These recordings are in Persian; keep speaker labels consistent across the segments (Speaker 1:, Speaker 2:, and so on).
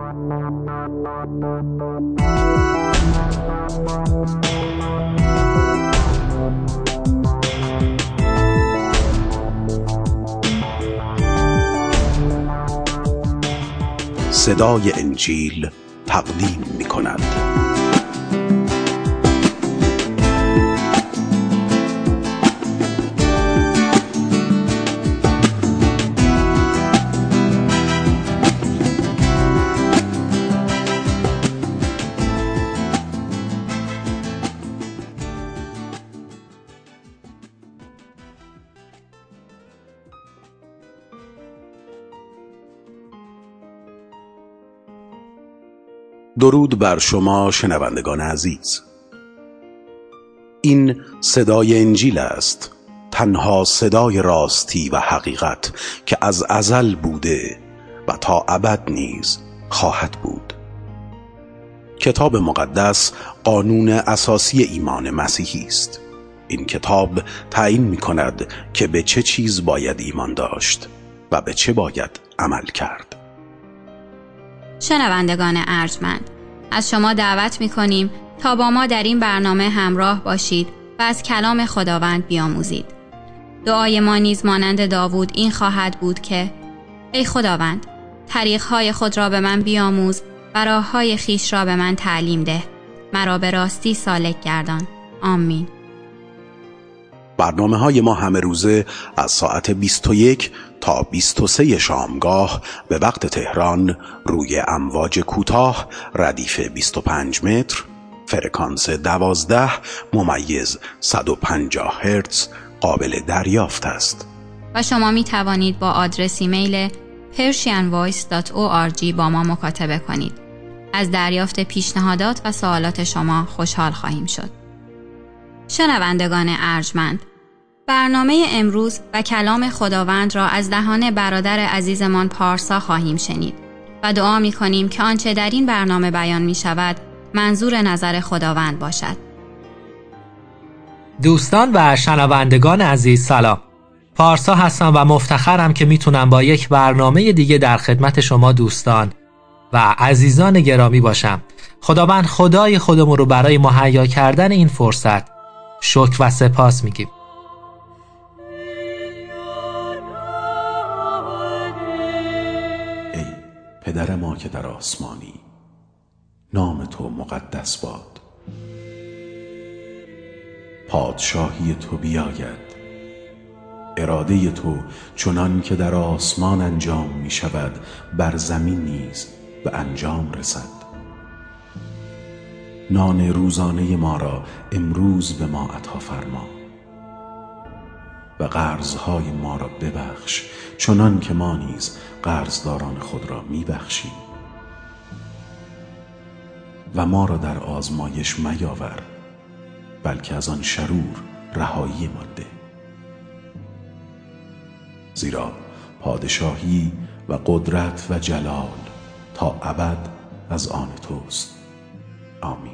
Speaker 1: صدای انجیل تقدیم می‌کند. درود بر شما شنوندگان عزیز. این صدای انجیل است، تنها صدای راستی و حقیقت که از ازل بوده و تا ابد نیز خواهد بود. کتاب مقدس قانون اساسی ایمان مسیحی است. این کتاب تعیین می‌کند که به چه چیز باید ایمان داشت و به چه باید عمل کرد.
Speaker 2: شنوندگان ارجمند، از شما دعوت می‌کنیم تا با ما در این برنامه همراه باشید و از کلام خداوند بیاموزید. دعای ما نیز مانند داوود این خواهد بود که ای خداوند، طریق‌های خود را به من بیاموز و راه‌های خویش را به من تعلیم ده. مرا به راستی سالک گردان. آمین.
Speaker 1: برنامه‌های ما همه روزه از ساعت 21 تا 23 شامگاه به وقت تهران روی امواج کوتاه ردیف 25 متر، فرکانس 12 ممیز 150 هرتز قابل دریافت است.
Speaker 2: و شما می توانید با آدرس ایمیل persianvoice.org با ما مکاتبه کنید. از دریافت پیشنهادات و سوالات شما خوشحال خواهیم شد. شنوندگان ارجمند، برنامه امروز و کلام خداوند را از دهان برادر عزیزمان پارسا خواهیم شنید و دعا می کنیم که آنچه در این برنامه بیان می شود منظور نظر خداوند باشد.
Speaker 3: دوستان و شنوندگان عزیز سلام. پارسا هستم و مفتخرم که میتونم با یک برنامه دیگه در خدمت شما دوستان و عزیزان گرامی باشم. خداوند خدای خودمون رو برای مهیا کردن این فرصت شکر و سپاس میگیم.
Speaker 1: ای پدر ما که در آسمانی، نام تو مقدس باد. پادشاهی تو بیاید. اراده تو چنان که در آسمان انجام می شود بر زمین نیز به انجام رسد. نان روزانه ما را امروز به ما عطا فرما و قرضهای ما را ببخش چنان که ما نیز قرضداران خود را می بخشیم و ما را در آزمایش میاور، بلکه از آن شرور رهایی ما ده. زیرا پادشاهی و قدرت و جلال تا ابد از آن توست. آمین.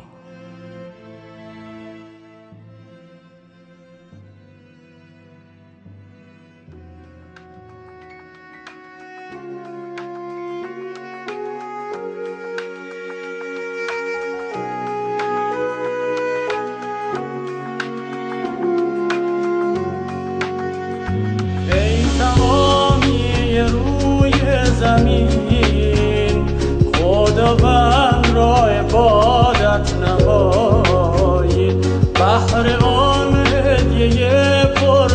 Speaker 4: زمین خداوند را عبادت نمایید، بهر آن هدیه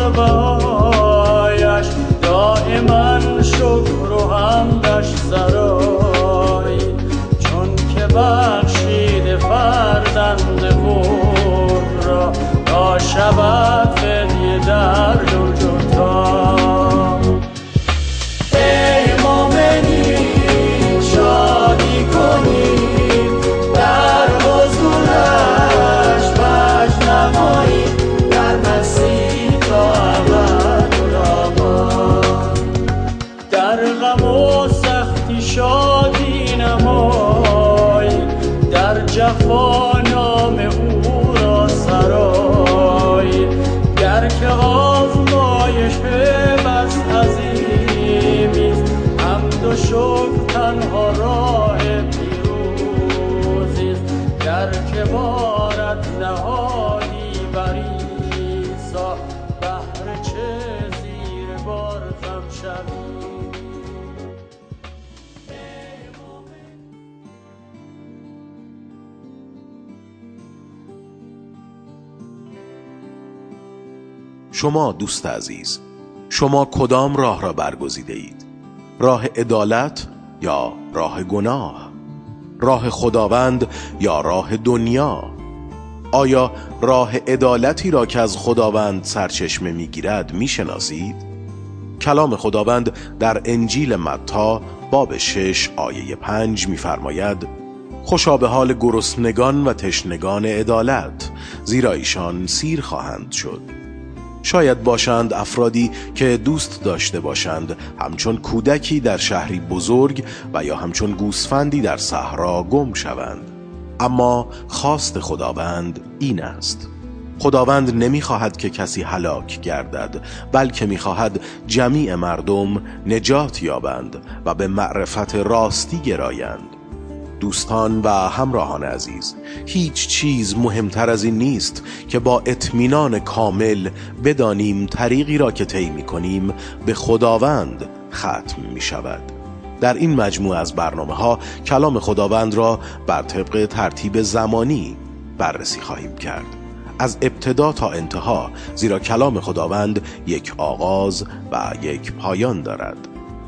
Speaker 4: پربهایش دائما شکر و حمدش سرایید، چون که بخشید فرزند خود را تا شود فدیه در جوجتا. جفا نام او را سرای، گر که آزمایش بس عظیمیست، حمد و شکر تنها راه
Speaker 1: شما دوست عزیز، شما کدام راه را برگزیده اید؟ راه عدالت یا راه گناه؟ راه خداوند یا راه دنیا؟ آیا راه عدالتی را که از خداوند سرچشمه می‌گیرد می‌شناسید؟ کلام خداوند در انجیل متی باب 6 آیه 5 می‌فرماید: خوشا به حال گرسنگان و تشنگان عدالت، زیرا ایشان سیر خواهند شد. شاید باشند افرادی که دوست داشته باشند همچون کودکی در شهری بزرگ و یا همچون گوسفندی در صحرا گم شوند، اما خواست خداوند این است: خداوند نمیخواهد که کسی هلاک گردد، بلکه میخواهد جمیع مردم نجات یابند و به معرفت راستی گرایند. دوستان و همراهان عزیز، هیچ چیز مهمتر از این نیست که با اطمینان کامل بدانیم طریقی را که طی می‌کنیم به خداوند ختم می‌شود. در این مجموعه از برنامه‌ها کلام خداوند را بر طبق ترتیب زمانی بررسی خواهیم کرد، از ابتدا تا انتها، زیرا کلام خداوند یک آغاز و یک پایان دارد.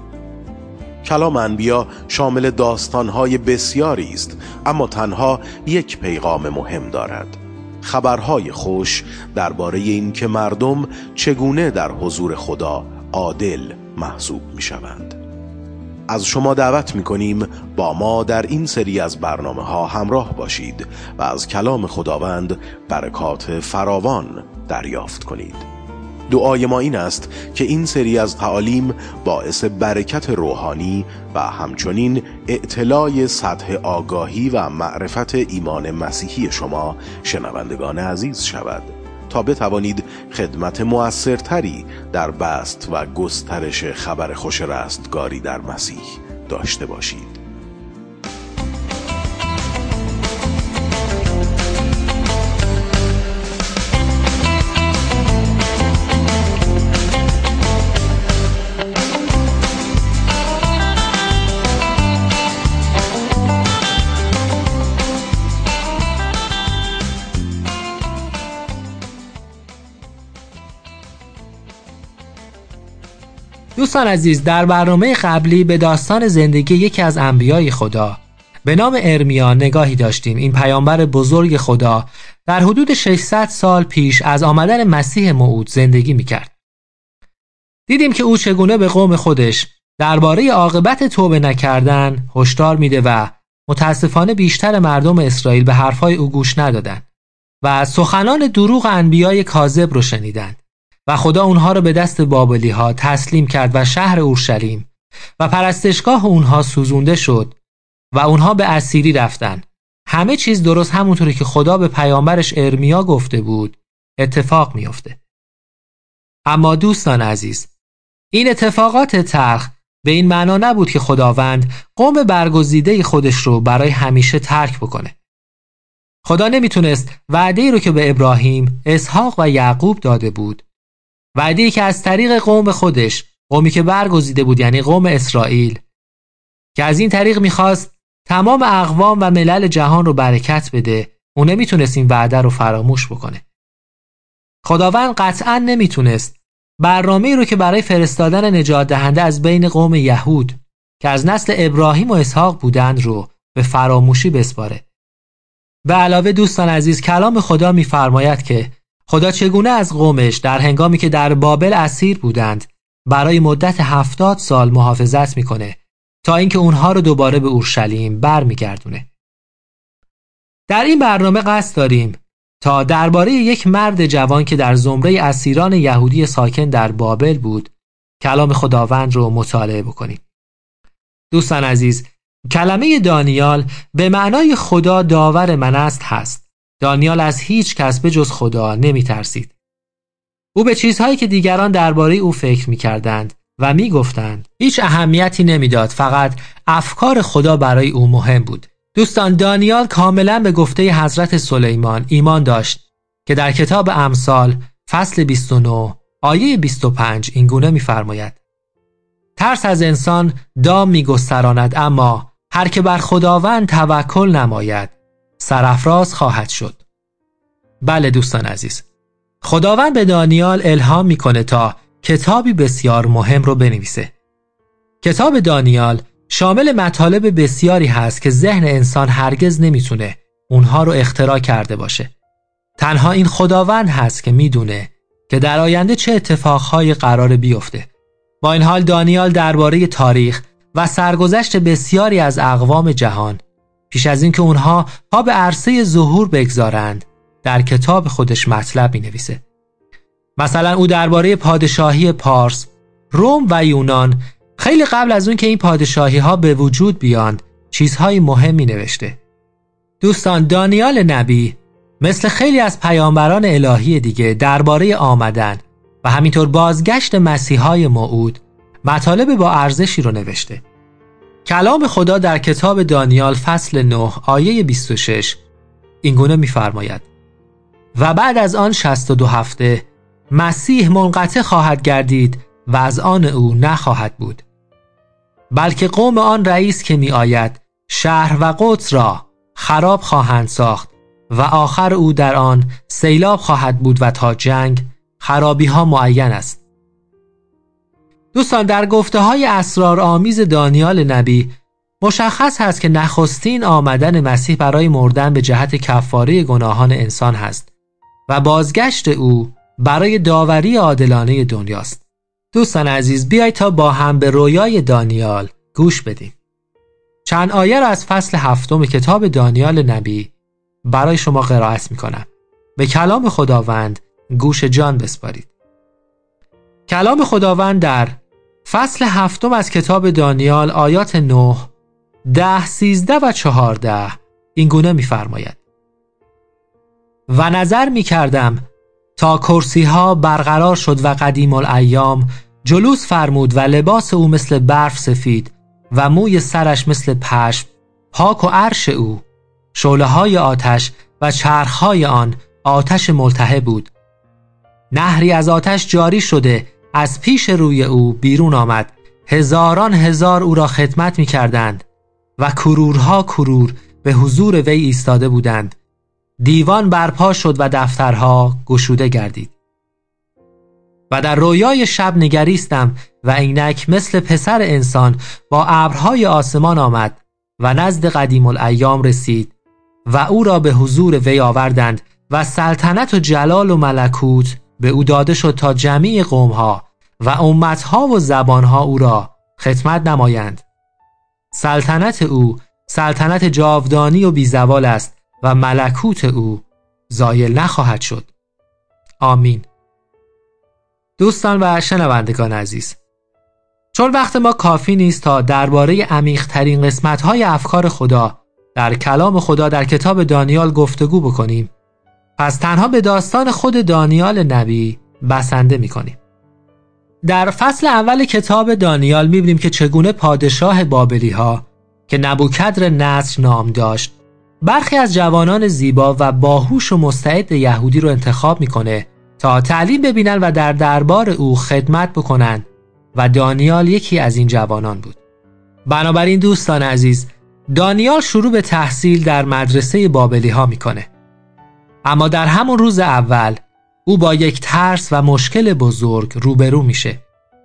Speaker 1: کلام انبیا شامل داستان‌های بسیاری است، اما تنها یک پیغام مهم دارد: خبرهای خوش درباره این که مردم چگونه در حضور خدا عادل محسوب می‌شوند. از شما دعوت می‌کنیم با ما در این سری از برنامه‌ها همراه باشید و از کلام خداوند برکات فراوان دریافت کنید. دعای ما این است که این سری از تعالیم باعث برکت روحانی و همچنین اطلاع سطح آگاهی و معرفت ایمان مسیحی شما شنوندگان عزیز شود، تا بتوانید خدمت مؤثرتری در بسط و گسترش خبر خوش رستگاری در مسیح داشته باشید.
Speaker 3: دوستان عزیز، در برنامه قبلی به داستان زندگی یکی از انبیای خدا به نام ارمیا نگاهی داشتیم. این پیامبر بزرگ خدا در حدود 600 سال پیش از آمدن مسیح موعود زندگی میکرد. دیدیم که او چگونه به قوم خودش درباره عاقبت توبه نکردن هشدار میده و متاسفانه بیشتر مردم اسرائیل به حرفهای او گوش ندادند و سخنان دروغ انبیای کاذب رو شنیدند و خدا اونها رو به دست بابلی ها تسلیم کرد و شهر اورشلیم و پرستشگاه اونها سوزونده شد و اونها به اسیری رفتن. همه چیز درست همونطوری که خدا به پیامبرش ارمیا گفته بود اتفاق میفته. اما دوستان عزیز، این اتفاقات تلخ به این معنا نبود که خداوند قوم برگزیده خودش رو برای همیشه ترک بکنه. خدا نمیتونست وعده‌ای رو که به ابراهیم، اسحاق و یعقوب داده بود، وعده‌ای که از طریق قوم خودش، قومی که برگزیده بود یعنی قوم اسرائیل، که از این طریق میخواست تمام اقوام و ملل جهان رو برکت بده، اون نمیتونست این وعده رو فراموش بکنه. خداوند قطعاً نمیتونست برنامه‌ای رو که برای فرستادن نجات دهنده از بین قوم یهود که از نسل ابراهیم و اسحاق بودند رو به فراموشی بسپاره. به علاوه دوستان عزیز، کلام خدا می‌فرماید که خدا چگونه از قومش در هنگامی که در بابل اسیر بودند برای مدت 70 سال محافظت میکنه تا اینکه اونها رو دوباره به اورشلیم برمیگردونه. در این برنامه قصد داریم تا درباره یک مرد جوان که در زمره اسیران یهودی ساکن در بابل بود کلام خداوند رو مطالعه بکنیم. دوستان عزیز، کلمه دانیال به معنای خدا داور من است هست. دانیال از هیچ کس به جز خدا نمی ترسید. او به چیزهایی که دیگران درباره او فکر می کردند و می گفتند هیچ اهمیتی نمی داد، فقط افکار خدا برای او مهم بود. دوستان، دانیال کاملا به گفته حضرت سلیمان ایمان داشت که در کتاب امثال فصل 29 آیه 25 این گونه می فرماید: ترس از انسان دام می گستراند، اما هر که بر خداوند توکل نماید سرافراز خواهد شد. بله دوستان عزیز، خداوند به دانیال الهام میکنه تا کتابی بسیار مهم رو بنویسه. کتاب دانیال شامل مطالب بسیاری هست که ذهن انسان هرگز نمیتونه اونها رو اختراع کرده باشه. تنها این خداوند هست که میدونه که در آینده چه اتفاقهایی قراره بیفته. با این حال دانیال درباره تاریخ و سرگذشت بسیاری از اقوام جهان پیش از اینکه اونها پا به عرصه ظهور بگذارند در کتاب خودش مطلب می‌نویسه. مثلا او درباره پادشاهی پارس، روم و یونان خیلی قبل از اون که این پادشاهی‌ها به وجود بیاند چیزهای مهمی نوشته. دوستان، دانیال نبی مثل خیلی از پیامبران الهی دیگه درباره آمدن و همینطور بازگشت مسیحای موعود مطالب با ارزشی رو نوشته. کلام خدا در کتاب دانیال فصل 9 آیه 26 اینگونه می‌فرماید: و بعد از آن 62 هفته مسیح منقطع خواهد گردید و از آن او نخواهد بود، بلکه قوم آن رئیس که می آید شهر و قدس را خراب خواهند ساخت و آخر او در آن سیلاب خواهد بود و تا جنگ خرابی ها معین است. دوستان، در گفته های اسرارآمیز دانیال نبی مشخص هست که نخستین آمدن مسیح برای مردن به جهت کفاره گناهان انسان هست و بازگشت او برای داوری عادلانه دنیاست. دوستان عزیز، بیایید تا با هم به رویای دانیال گوش بدیم. چند آیه را از فصل 7 کتاب دانیال نبی برای شما قرائت می‌کنم. به کلام خداوند گوش جان بسپارید. کلام خداوند در فصل 7 از کتاب دانیال آیات 9، 10، 13 و 14 این گونه می‌فرماید: و نظر می‌کردم تا کرسی‌ها برقرار شد و قدیم الایام جلوس فرمود و لباس او مثل برف سفید و موی سرش مثل پشم پاک و عرش او شعله‌های آتش و چرخ‌های آن آتش ملتهب بود. نهری از آتش جاری شده از پیش روی او بیرون آمد. هزاران هزار او را خدمت می‌کردند و کرورها کرور به حضور وی ایستاده بودند. دیوان برپا شد و دفترها گشوده گردید. و در رویای شب نگریستم و اینک مثل پسر انسان با ابرهای آسمان آمد و نزد قدیم الایام رسید و او را به حضور وی آوردند و سلطنت و جلال و ملکوت به او داده شد تا جمیع قومها و امتها و زبانها او را خدمت نمایند. سلطنت او سلطنت جاودانی و بیزوال است و ملکوت او زایل نخواهد شد. آمین. دوستان و شنوندگان عزیز، چون وقت ما کافی نیست تا درباره عمیق‌ترین قسمت‌های افکار خدا در کلام خدا در کتاب دانیال گفتگو بکنیم، پس تنها به داستان خود دانیال نبی بسنده می‌کنیم. در فصل اول کتاب دانیال می‌بینیم که چگونه پادشاه بابلی‌ها که نبوکدر نصر نام داشت برخی از جوانان زیبا و باهوش و مستعد یهودی رو انتخاب می‌کنه تا تعلیم ببینن و در دربار او خدمت بکنن و دانیال یکی از این جوانان بود. بنابراین دوستان عزیز، دانیال شروع به تحصیل در مدرسه بابلی‌ها میکنه. اما در همون روز اول او با یک ترس و مشکل بزرگ روبرو میشه.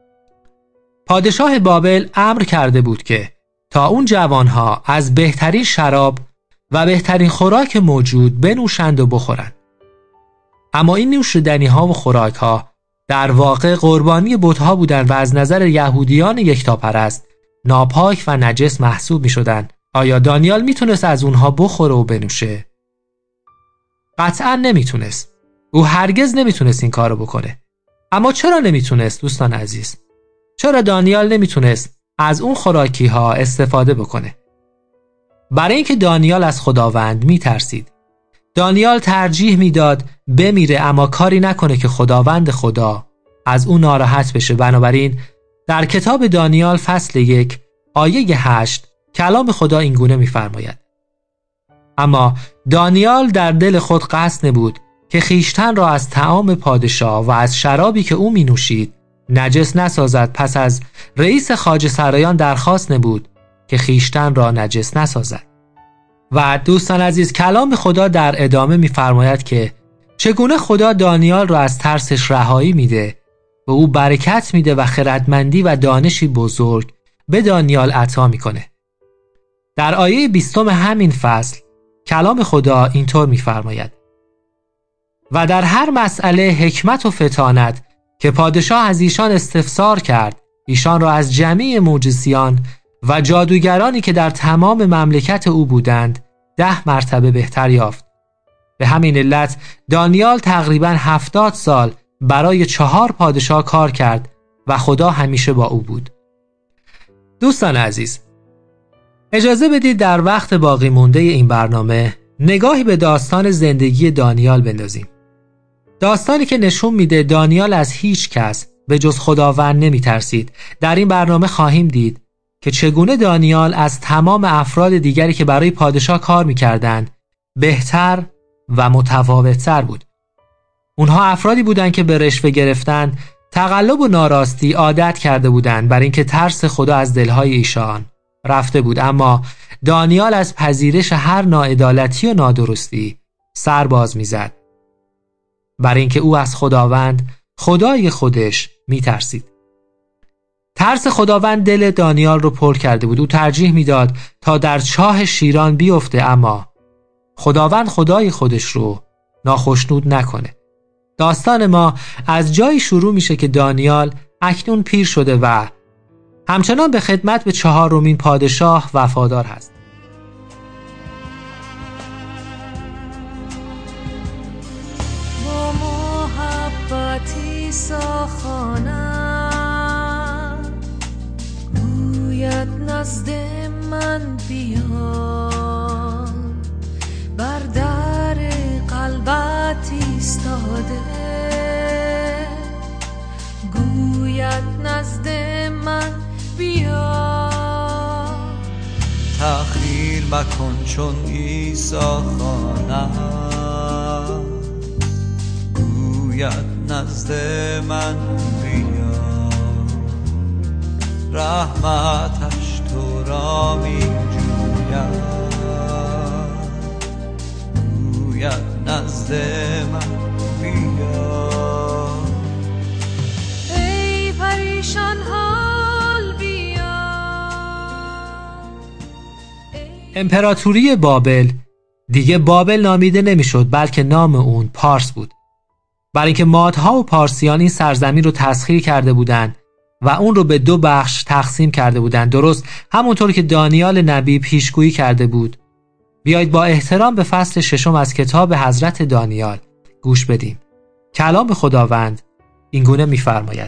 Speaker 3: پادشاه بابل امر کرده بود که تا اون جوانها از بهترین شراب و بهترین خوراک موجود بنوشند و بخورند. اما این نوشیدنی‌ها و خوراک‌ها در واقع قربانی بت‌ها بودند و از نظر یهودیان یکتاپرست ناپاک و نجس محسوب می‌شدند. آیا دانیال میتونست از اونها بخوره و بنوشه؟ قطعاً نمیتونست. او هرگز نمیتونست این کارو بکنه. اما چرا نمیتونست دوستان عزیز؟ چرا دانیال نمیتونست از اون خوراکی‌ها استفاده بکنه؟ برای اینکه دانیال از خداوند میترسید. دانیال ترجیح میداد بمیره اما کاری نکنه که خداوند خدا از اون ناراحت بشه. بنابراین در کتاب دانیال فصل 1 آیه 8 کلام خدا اینگونه میفرماید: اما دانیال در دل خود قصد نبود که خیشتن را از طعام پادشاه و از شرابی که او می نوشید نجس نسازد. پس از رئیس خواجه سرایان درخواست نبود که خیشتن را نجس نسازد. و دوستان عزیز، کلام خدا در ادامه میفرماید که چگونه خدا دانیال را از ترسش رهایی میده و او برکت میده و خردمندی و دانشی بزرگ به دانیال عطا میکنه. در آیه 20 همین فصل کلام خدا اینطور میفرماید: و در هر مسئله حکمت و فطانت که پادشاه از ایشان استفسار کرد، ایشان را از جمیع موجزیان و جادوگرانی که در تمام مملکت او بودند 10 مرتبه بهتر یافت. به همین علت دانیال تقریباً 70 سال برای 4 پادشاه کار کرد و خدا همیشه با او بود. دوستان عزیز، اجازه بدید در وقت باقی مونده این برنامه نگاهی به داستان زندگی دانیال بندازیم. داستانی که نشون میده دانیال از هیچ کس به جز خداوند نمی ترسید. در این برنامه خواهیم دید که چگونه دانیال از تمام افراد دیگری که برای پادشاه کار میکردند بهتر و متفاوت‌تر بود. اونها افرادی بودند که به رشوه گرفتن، تقلب و ناراستی عادت کرده بودند، بر اینکه ترس خدا از دلهای ایشان رفته بود. اما دانیال از پذیرش هر ناعدالتی و نادرستی سر باز میزد، بر اینکه او از خداوند خدای خودش میترسید. ترس خداوند دل دانیال رو پر کرده بود. او ترجیح میداد تا در چاه شیران بیفته، اما خداوند خدای خودش رو ناخشنود نکنه. داستان ما از جایی شروع میشه که دانیال اکنون پیر شده و همچنان به خدمت به 4مین پادشاه وفادار هست.
Speaker 5: با محبتی ساخانم گوید نزد من بیا، بر در قلبت ایستاده گوید نزد من بیا.
Speaker 6: تأخیر مکن چون عیسی خوانم گوید نزد من بیا، رحمتش تو را می جوید گوید نزد من بیا.
Speaker 5: ای پریشان حال بیا.
Speaker 3: امپراتوری بابل دیگه بابل نامیده نمیشد، بلکه نام اون پارس بود، برای اینکه مادها و پارسیان این سرزمین رو تسخیر کرده بودند و اون رو به 2 بخش تقسیم کرده بودند، درست همونطور که دانیال نبی پیشگویی کرده بود. بیایید با احترام به فصل 6 از کتاب حضرت دانیال گوش بدیم. کلام خداوند اینگونه می‌فرماید: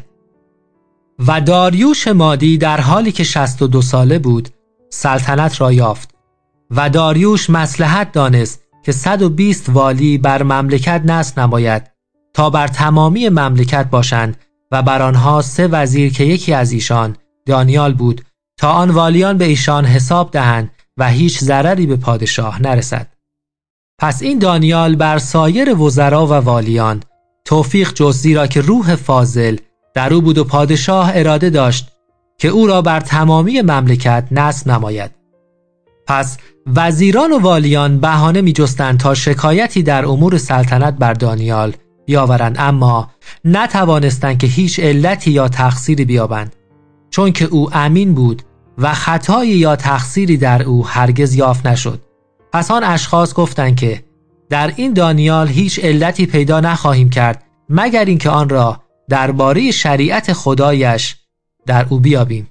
Speaker 3: و داریوش مادی در حالی که 62 ساله بود سلطنت را یافت و داریوش مصلحت دانست که 120 والی بر مملکت نصب نماید تا بر تمامی مملکت باشند و بر آنها 3 وزیر که یکی از ایشان دانیال بود، تا آن والیان به ایشان حساب دهند و هیچ ضرری به پادشاه نرسد. پس این دانیال بر سایر وزرا و والیان توفیق جست، زیرا که روح فاضل در او بود و پادشاه اراده داشت که او را بر تمامی مملکت نصب نماید. پس وزیران و والیان بهانه می جستند تا شکایتی در امور سلطنت بر دانیال بیاورند، اما نتوانستند که هیچ علتی یا تقصیری بیابند، چون که او امین بود و خطایی یا تقصیری در او هرگز یافت نشد. پس آن اشخاص گفتند که در این دانیال هیچ علتی پیدا نخواهیم کرد مگر اینکه آن را درباره شریعت خدایش در او بیابیم.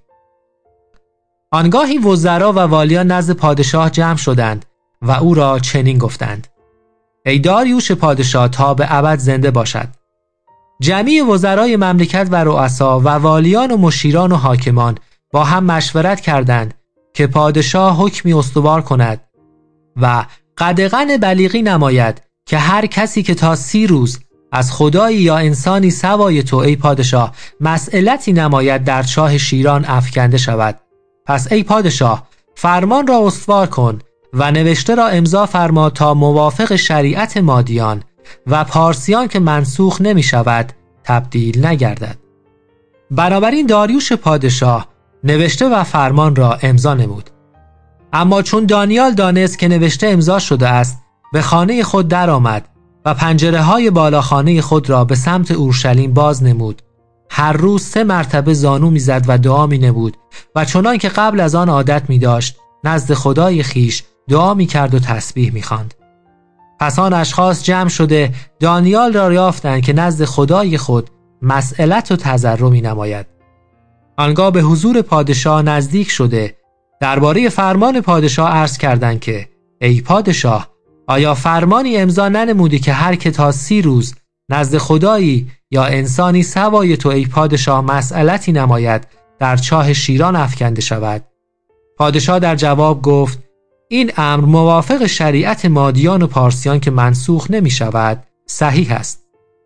Speaker 3: آنگاهی وزرا و والیان نزد پادشاه جمع شدند و او را چنین گفتند: ای داریوش پادشاه، تا به ابد زنده باشد. جمیع وزرای مملکت و رؤسا و والیان و مشیران و حاکمان با هم مشورت کردند که پادشاه حکمی استوار کند و قدغن بلیغی نماید که هر کسی که تا 30 روز از خدایی یا انسانی سوای تو ای پادشاه مسئلتی نماید در چاه شیران افکنده شود. پس ای پادشاه فرمان را استوار کن و نوشته را امضا فرما تا موافق شریعت مادیان و پارسیان که منسوخ نمی شود تبدیل نگردد. بنابراین داریوش پادشاه نوشته و فرمان را امضا نمود. اما چون دانیال دانست که نوشته امضا شده است، به خانه خود در آمد و پنجره‌های بالاخانه خود را به سمت اورشلیم باز نمود. هر روز 3 مرتبه زانو می‌زد و دعا می‌نمود و چنان که قبل از آن عادت می‌داشت نزد خدای خیش دعا می‌کرد و تسبیح می‌خواند. پس آن اشخاص جمع شده دانیال را یافتند که نزد خدای خود مسئلت و تضرع می‌نماید. آنگاه به حضور پادشاه نزدیک شده درباره فرمان پادشاه عرض کردند که ای پادشاه، آیا فرمانی امضا ننمودی که هر که تا 30 روز نزد خدایی یا انسانی سوای تو ای پادشاه مسئلتی نماید در چاه شیران افکنده شود؟ پادشاه در جواب گفت این امر موافق شریعت مادیان و پارسیان که منسوخ نمی شود صحیح است.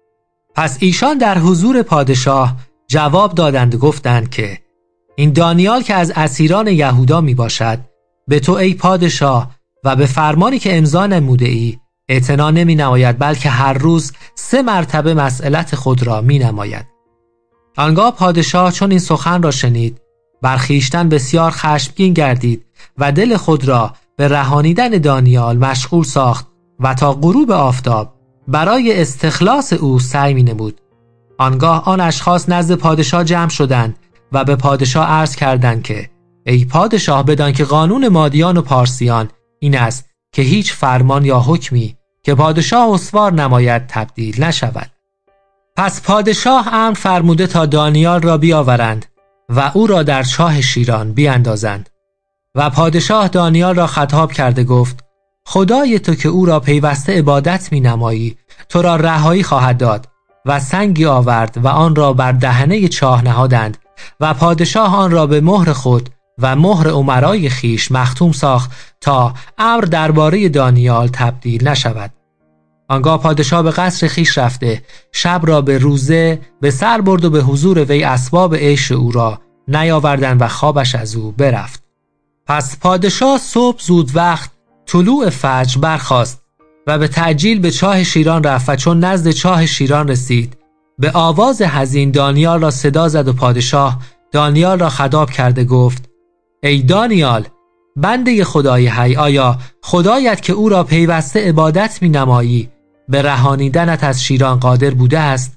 Speaker 3: پس ایشان در حضور پادشاه جواب دادند و گفتند که این دانیال که از اسیران یهودا می باشد به تو ای پادشاه و به فرمانی که امضا نموده ای اعتنا نمی نماید، بلکه هر روز 3 مرتبه مسئلت خود را می نماید. آنگاه پادشاه چون این سخن را شنید بر خویشتن بسیار خشمگین گردید و دل خود را به رهانیدن دانیال مشغول ساخت و تا غروب آفتاب برای استخلاص او سعی می نمود. آنگاه آن اشخاص نزد پادشاه جمع شدند و به پادشاه عرض کردند که ای پادشاه، بدان که قانون مادیان و پارسیان این است که هیچ فرمان یا حکمی که پادشاه استوار نماید تبدیل نشود. پس پادشاه امر فرموده تا دانیال را بیاورند و او را در چاه شیران بیاندازند. و پادشاه دانیال را خطاب کرده گفت خدای تو که او را پیوسته عبادت می نمایی تو را رهایی خواهد داد. و سنگی آورد و آن را بر دهنه چاه نهادند و پادشاه آن را به مهر خود و مهر امرای خیش مختوم ساخت تا امر درباره دانیال تبدیل نشود. آنگاه پادشاه به قصر خیش رفته شب را به روزه به سر برد و به حضور وی اسباب عیش او را نیاوردند و خوابش از او برفت. پس پادشاه صبح زود وقت طلوع فجر برخاست و به تعجیل به چاه شیران رفت و چون نزد چاه شیران رسید به آواز حزین دانیال را صدا زد و پادشاه دانیال را خطاب کرده گفت ای دانیال، بنده خدای حی، آیا خدایت که او را پیوسته عبادت می نمایی به رهانیدنت از شیران قادر بوده است؟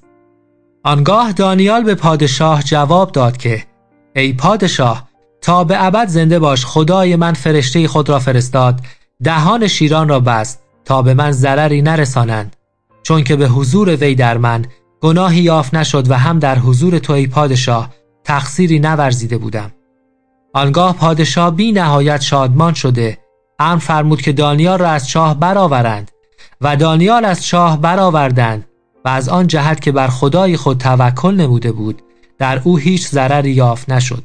Speaker 3: آنگاه دانیال به پادشاه جواب داد که ای پادشاه، تا به ابد زنده باش. خدای من فرشته خود را فرستاد دهان شیران را بست تا به من ضرری نرسانند، چون که به حضور وی در من گناهی یافت نشد و هم در حضور تو ای پادشاه تقصیری نورزیده بودم. آنگاه پادشاه بی نهایت شادمان شده امر فرمود که دانیال را از چاه برآورند و دانیال از چاه برآوردند و از آن جهت که بر خدای خود توکل نموده بود در او هیچ ضرری یافت نشد.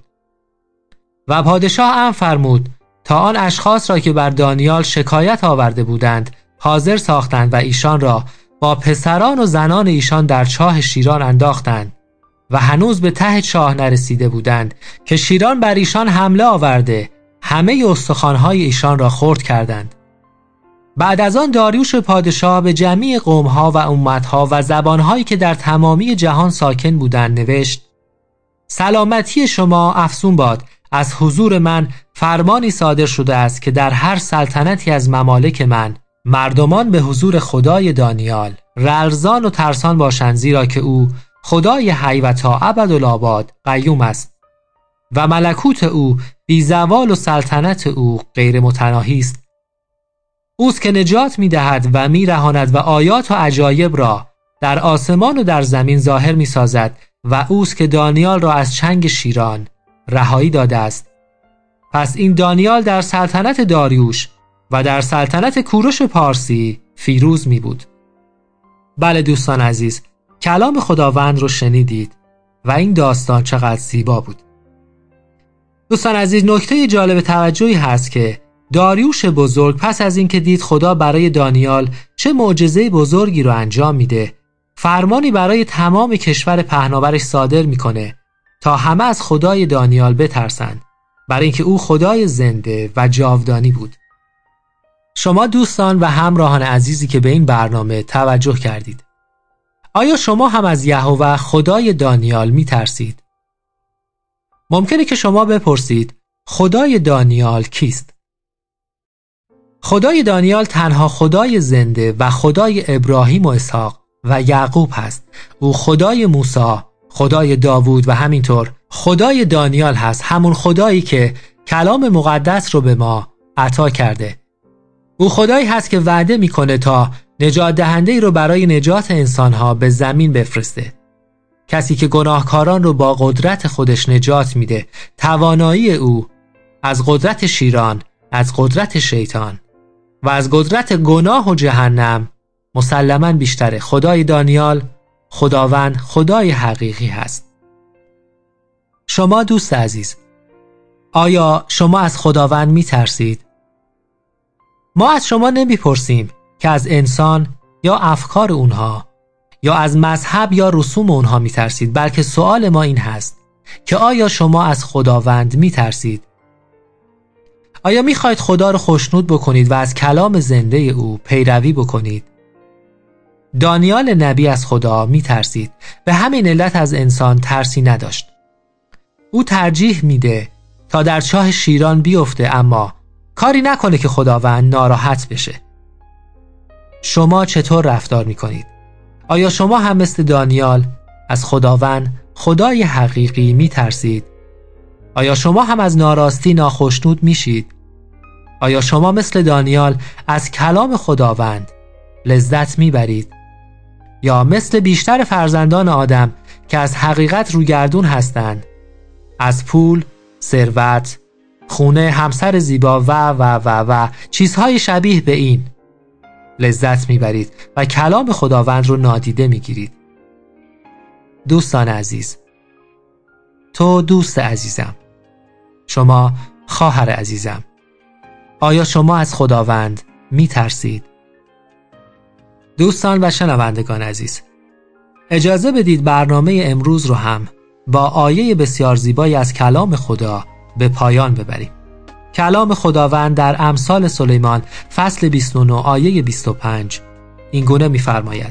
Speaker 3: و پادشاه امر فرمود تا آن اشخاص را که بر دانیال شکایت آورده بودند حاضر ساختند و ایشان را با پسران و زنان ایشان در چاه شیران انداختند و هنوز به ته چاه نرسیده بودند که شیران بر ایشان حمله آورده همه استخوان‌های ایشان را خرد کردند. بعد از آن داریوش پادشاه به جمیع قوم‌ها و امت‌ها و زبان‌هایی که در تمامی جهان ساکن بودند نوشت سلامتی شما افزون باد. از حضور من فرمانی صادر شده است که در هر سلطنتی از ممالک من مردمان به حضور خدای دانیال لرزان و ترسان باشند، زیرا که او خدای حی و تا ابدالآباد قیوم است و ملکوت او بی زوال و سلطنت او غیر متناهی است. اوست که نجات می دهد و می رهاند و آیات و عجایب را در آسمان و در زمین ظاهر می سازد و اوست که دانیال را از چنگ شیران رهایی داده است. پس این دانیال در سلطنت داریوش و در سلطنت کوروش پارسی فیروز می بود. بله دوستان عزیز، کلام خداوند رو شنیدید و این داستان چقدر زیبا بود. دوستان عزیز، نکته جالب توجهی هست که داریوش بزرگ پس از اینکه دید خدا برای دانیال چه معجزه بزرگی رو انجام میده، فرمانی برای تمام کشور پهناورش صادر میکنه تا همه از خدای دانیال بترسند، برای اینکه او خدای زنده و جاودانی بود. شما دوستان و همراهان عزیزی که به این برنامه توجه کردید، آیا شما هم از یهوه خدای دانیال میترسید؟ ممکنه که شما بپرسید خدای دانیال کیست؟ خدای دانیال تنها خدای زنده و خدای ابراهیم و اسحاق و یعقوب هست. او خدای موسی، خدای داوود و همینطور خدای دانیال هست، همون خدایی که کلام مقدس رو به ما عطا کرده. او خدایی هست که وعده میکنه تا نجات دهنده‌ای رو برای نجات انسانها به زمین بفرسته. کسی که گناهکاران رو با قدرت خودش نجات میده. توانایی او از قدرت شیران، از قدرت شیطان و از قدرت گناه و جهنم مسلماً بیشتره. خدای دانیال خداوند خدای حقیقی هست. شما دوست عزیز، آیا شما از خداوند میترسید؟ ما از شما نمیپرسیم که از انسان یا افکار اونها یا از مذهب یا رسوم اونها میترسید، بلکه سوال ما این هست که آیا شما از خداوند میترسید؟ آیا میخواید خدا رو خوشنود بکنید و از کلام زنده او پیروی بکنید؟ دانیال نبی از خدا میترسید، به همین علت از انسان ترسی نداشت. او ترجیح میده تا در چاه شیران بیفته اما کاری نکنه که خداوند ناراحت بشه. شما چطور رفتار میکنید؟ آیا شما هم مثل دانیال از خداوند خدای حقیقی میترسید؟ آیا شما هم از ناراستی ناخوشنود میشید؟ آیا شما مثل دانیال از کلام خداوند لذت میبرید؟ یا مثل بیشتر فرزندان آدم که از حقیقت روگردون هستند، از پول، ثروت، خونه، همسر زیبا و چیزهای شبیه به این لذت میبرید و کلام خداوند رو نادیده میگیرید؟ دوستان عزیز، تو دوست عزیزم، شما خواهر عزیزم، آیا شما از خداوند میترسید؟ دوستان و شنوندگان عزیز، اجازه بدید برنامه امروز رو هم با آیه بسیار زیبایی از کلام خدا به پایان ببریم. کلام خداوند در امثال سلیمان فصل 29 آیه 25 این گونه می‌فرماید: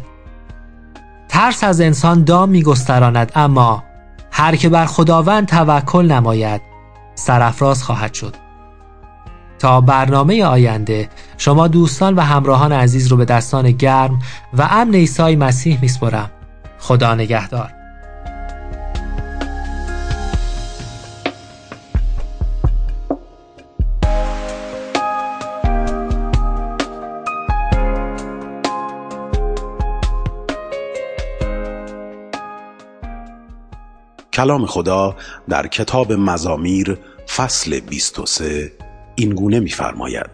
Speaker 3: ترس از انسان دام می‌گستراند، اما هر که بر خداوند توکل نماید سرافراز خواهد شد. تا برنامه آینده شما دوستان و همراهان عزیز رو به دستان گرم و امن عیسی مسیح میسپارم. خدا نگهدار.
Speaker 1: کلام خدا در کتاب مزامیر فصل 23 این گونه می‌فرماید: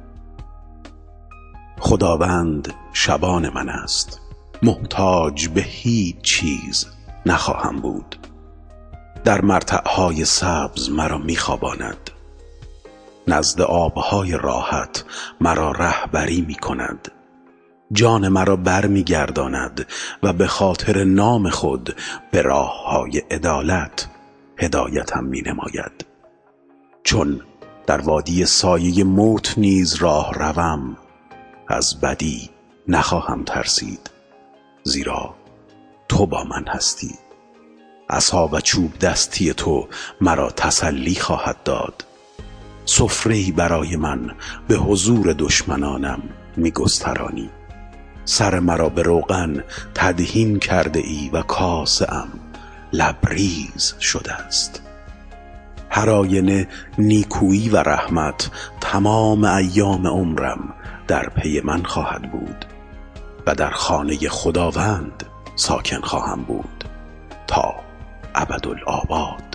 Speaker 1: خداوند شبان من است، محتاج به هیچ چیز نخواهم بود. در مرتعهای سبز مرا می‌خواباند، نزد آبهای راحت مرا رهبری می‌کند. جان مرا بر می‌گرداند و به خاطر نام خود به راه‌های عدالت هدایتم می‌نماید. چون در وادی سایه موت نیز راه روم، از بدی نخواهم ترسید، زیرا تو با من هستی. عصا و چوب دستی تو مرا تسلی خواهد داد. سفره‌ای برای من به حضور دشمنانم می‌گسترانی. سر مرا به روغن تدهین کرده ای و کاسه‌ام لبریز شده است. هر آینه نیکویی و رحمت تمام ایام عمرم در پی من خواهد بود و در خانه خداوند ساکن خواهم بود تا ابدالآباد.